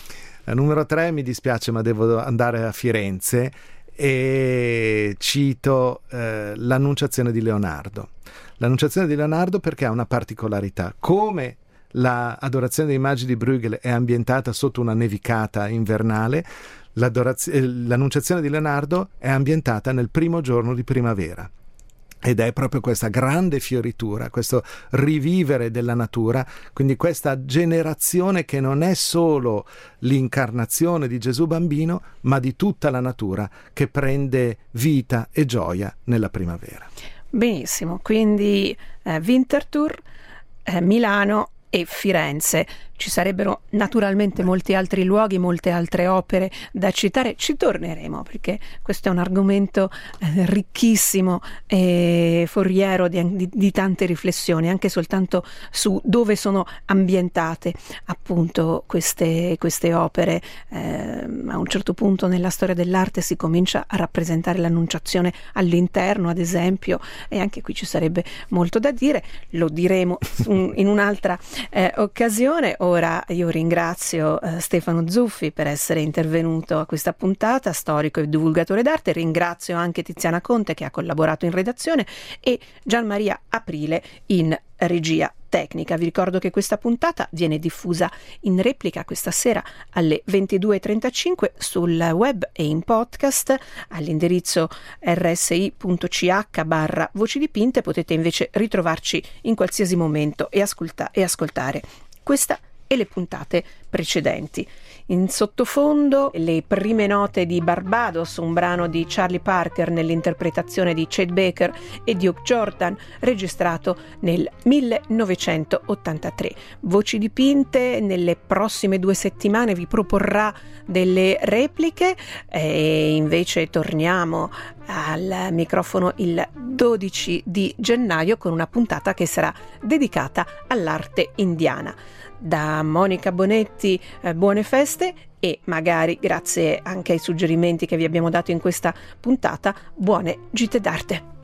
Il numero tre, mi dispiace, ma devo andare a Firenze e cito eh, l'Annunciazione di Leonardo. L'Annunciazione di Leonardo perché ha una particolarità. Come l'adorazione dei magi di Bruegel è ambientata sotto una nevicata invernale, l'Annunciazione di Leonardo è ambientata nel primo giorno di primavera. Ed è proprio questa grande fioritura, questo rivivere della natura, quindi questa generazione che non è solo l'incarnazione di Gesù bambino, ma di tutta la natura che prende vita e gioia nella primavera. Benissimo, quindi eh, Winterthur, eh, Milano e Firenze. ci sarebbero naturalmente molti altri luoghi, molte altre opere da citare. Ci torneremo perché questo è un argomento eh, ricchissimo e foriero di, di, di tante riflessioni, anche soltanto su dove sono ambientate appunto queste, queste opere. Eh, a un certo punto nella storia dell'arte si comincia a rappresentare l'Annunciazione all'interno, ad esempio, e anche qui ci sarebbe molto da dire, lo diremo in un'altra eh, occasione. Ora io ringrazio eh, Stefano Zuffi per essere intervenuto a questa puntata, storico e divulgatore d'arte. Ringrazio anche Tiziana Conte che ha collaborato in redazione e Gian Maria Aprile in regia tecnica. Vi ricordo che questa puntata viene diffusa in replica questa sera alle ventidue e trentacinque sul web e in podcast all'indirizzo rsi.ch barra voci dipinte. Potete invece ritrovarci in qualsiasi momento e, ascolta- e ascoltare questa e le puntate precedenti. In sottofondo le prime note di Barbados, un brano di Charlie Parker nell'interpretazione di Chet Baker e Duke Jordan, registrato nel millenovecentottantatré. Voci dipinte nelle prossime due settimane vi proporrà delle repliche e invece torniamo al microfono il dodici di gennaio con una puntata che sarà dedicata all'arte indiana. Da Monica Bonetti, eh, buone feste e magari, grazie anche ai suggerimenti che vi abbiamo dato in questa puntata, buone gite d'arte.